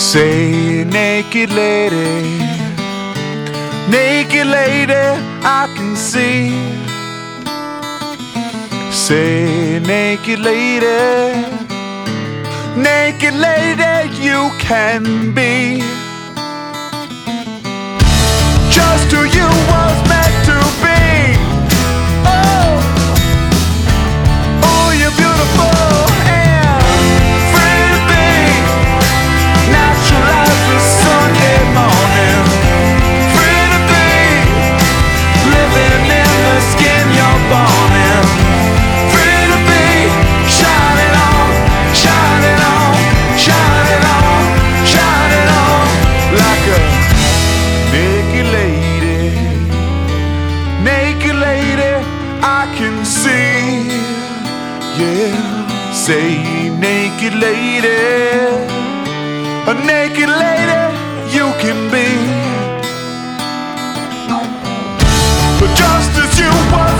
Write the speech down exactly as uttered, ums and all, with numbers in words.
Say, naked lady, naked lady, I can see. Say, naked lady, naked lady, you can be just who you was meant to be. Oh, oh, you're beautiful and free to be. Natural as the Sunday morning. Free to be living in the skin you're born in. Free to be shining on, shining on, shining on, shining on like a naked lady, naked lady, I can see. Yeah, say naked lady, a naked lady you can be. But just as you were